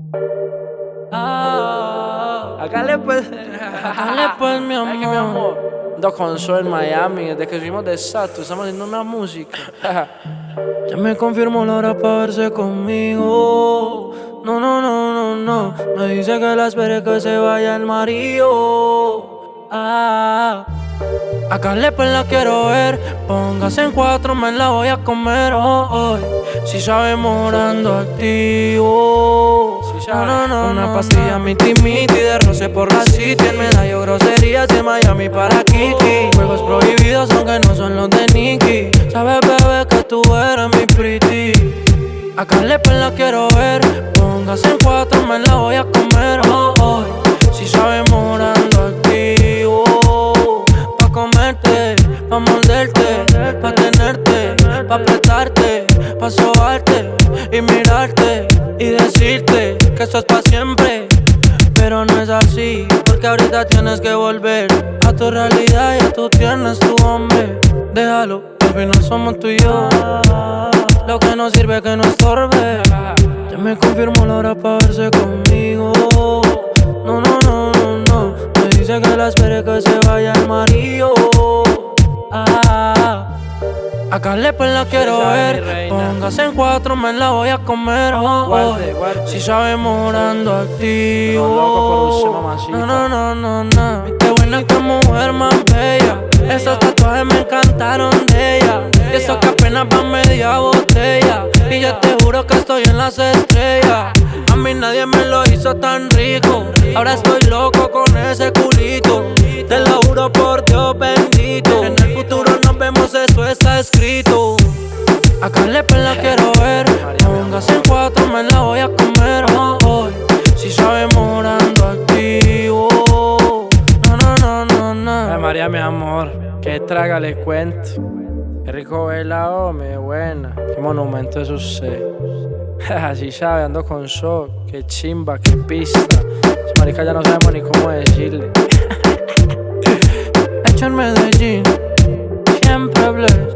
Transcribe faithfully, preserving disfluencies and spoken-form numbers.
Ah, hágale pues, Hágale pues, mi Ay, que mi amor. amor. Ando con Sol en Miami, desde que subimos de Sato, estamos haciendo una música. Ya me confirmó la hora para verse conmigo. No, no, no, no, no. Me dice que la espere que se vaya el marido. Ah, a Carle pues la quiero ver. Póngase en cuatro, me la voy a comer hoy. Si sabe morando activo. Si sabe. No, no, no, una pastilla miti miti de roce por la city. El medallo groserías de Miami para Kiki. Juegos prohibidos aunque no son los de Nicky. Sabes bebé que tú eres mi pretty. A Carle pues la quiero ver. Póngase en cuatro, me la voy a comer hoy. Si sabe morando activo. Pa' comerte, pa' morderte, pa' tenerte, pa' apretarte, pa' sobarte y mirarte y decirte que esto es pa' siempre. Pero no es así, porque ahorita tienes que volver a tu realidad, ya tú tienes tu hombre. Déjalo, al final somos tú y yo. Lo que no sirve que no estorbe. Ya me confirmó la hora para verse conmigo. No, no, no, no, no. Me dice que la espere que se vaya el marido. Ah, a Carle pues la quiero sabe, ver. mi reina. Póngase en cuatro, me la voy a comer hoy. Guarde, guarde. Si sabe morando activo. Pero loco por usted, mamacita. No, no, no, no, no. Qué buena, qué mujer más bella. Esos tatuajes me encantaron de ella. Y eso que apenas va media botella. Y yo te juro que estoy en las estrellas. A mí nadie me lo hizo tan rico. Ahora estoy loco con ese culito. Te lo juro por Dios bendito. En el futuro nos vemos, eso está escrito. A Carle pues la quiero ver. Póngase en cuatro, me la voy a comer hoy. Si sabe morando activo. No, no, no, no, no. Ay, María, mi amor, que traga le cuento. Qué rico verla, hombre, buena. Qué monumento es usted. Así sabe, ando con Sol. Qué chimba, qué pista. Esa marica ya no sabemos ni cómo decirle. Hecho en Medellín, siempre hablé.